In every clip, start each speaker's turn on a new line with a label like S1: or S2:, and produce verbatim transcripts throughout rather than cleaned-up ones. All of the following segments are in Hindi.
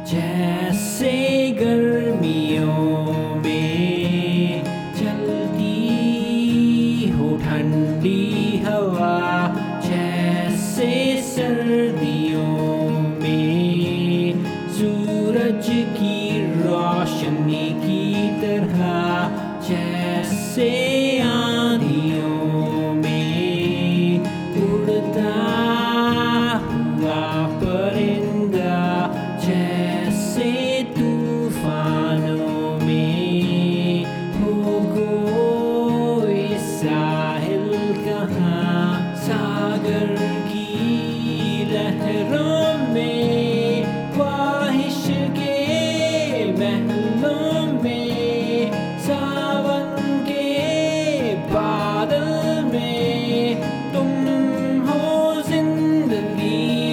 S1: जैसे गर्मियों में चलती हो ठंडी हवा, जैसे सर्दियों में सूरज की रोशनी की तरह, जैसे आंधियों में उड़ता हुआ परिंदा, जैसे तूफानों में हो कोई साहिल कहाँ, सागर की लहरों में, ख्वाहिश के महलों में, सावन के बादल में तुम हो जिंदगी।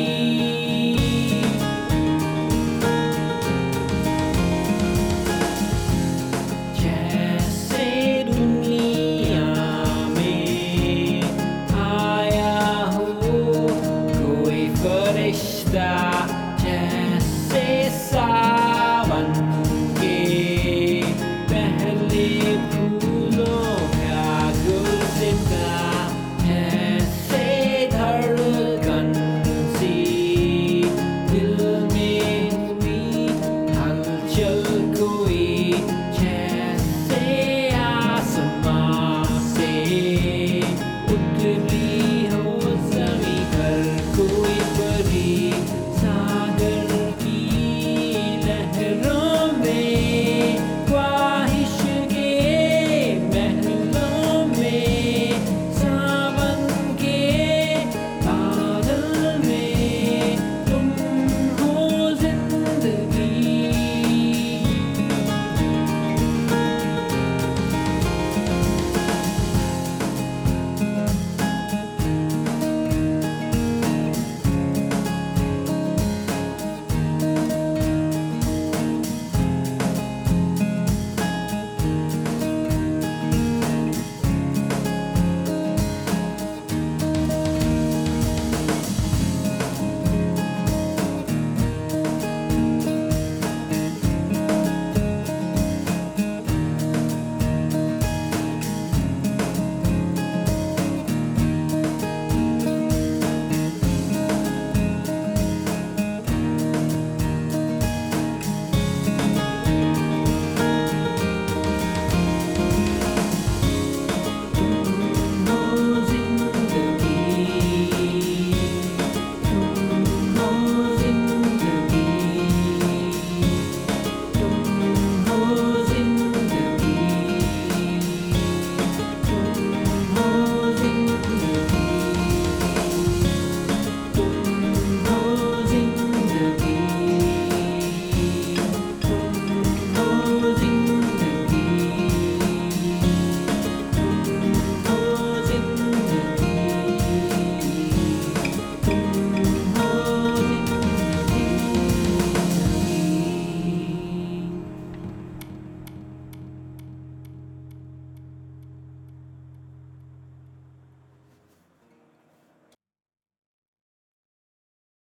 S1: जैसे दुनिया में आया हो कोई फरिश्ता,